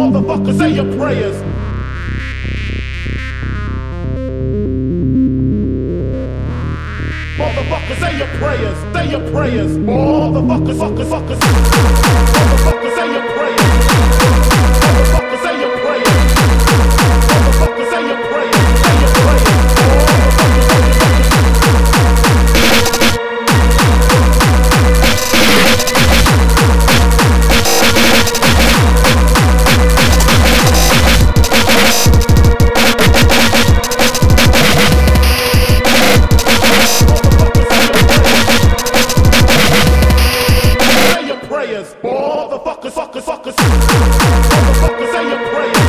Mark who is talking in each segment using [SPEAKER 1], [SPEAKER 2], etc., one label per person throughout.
[SPEAKER 1] Motherfucker, say your prayers. Motherfucker, say your prayers. Say your prayers. Motherfuckers, fuckers, fuckers. Motherfucker, say your prayers. Motherfucker, say your prayers. Motherfucker, say your prayers. Say your prayers. Motherfuckers, fuckers, fuckers. Motherfuckers, say your prayers.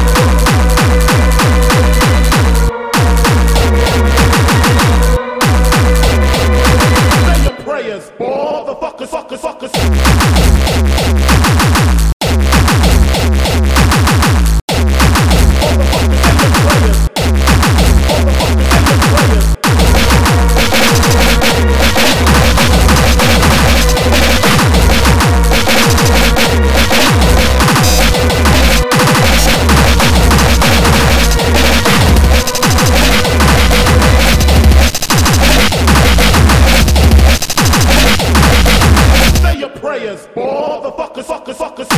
[SPEAKER 1] Say your prayers. Motherfuckers, fuckers, fuckers. Motherfuckers, fuckers, fuckers.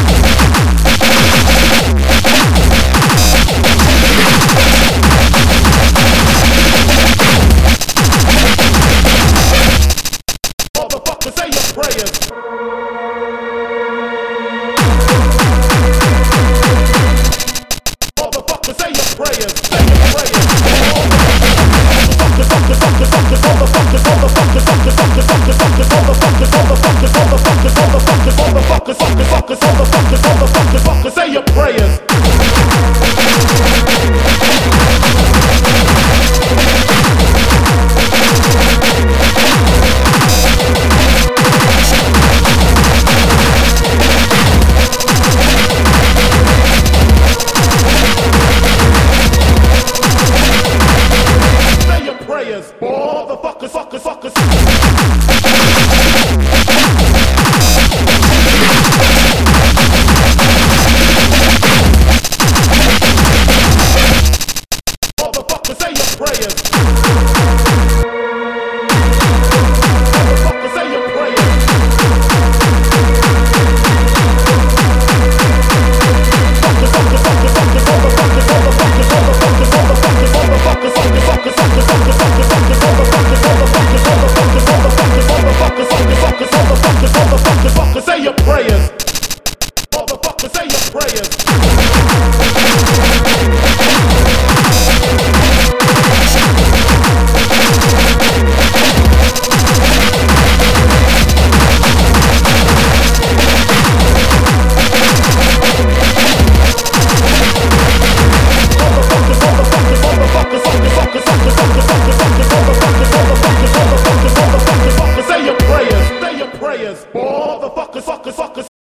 [SPEAKER 1] Motherfuckers, say your prayers. Motherfuckers, say your prayers. Say your prayers. Fuckers, fuckers, fuckers, fuckers, motherfuckers, motherfuckers, fuckers, fuckers, fuckers, fuckers, motherfuckers, motherfuckers, motherfuckers, motherfuckers, motherfuckers, fuckers, fuckers, motherfuckers, motherfuckers, fuckers, say your prayers. Say your prayers. Motherfuckers, fuckers, fuckers.